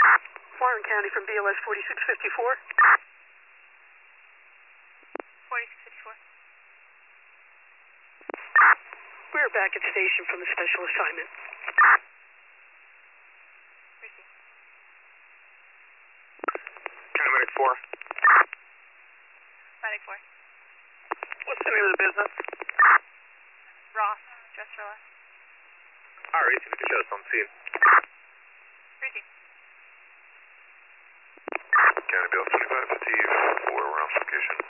Warren County from BLS 4654. 4654. We're back at station from the special assignment. Receive. County Medic 4. Medic 4. What's the name of the business? Ross. Dress for less. Alright, you can show us on scene. Receive. County BLS 2554, we're on location.